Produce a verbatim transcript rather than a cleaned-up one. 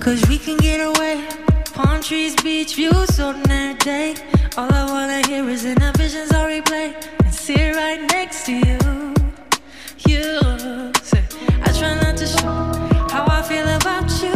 Cause we can get away. Palm trees, beach views on that day. All I wanna hear is in our visions all replay. And sit right next to you. You say, I try not to show how I feel about you.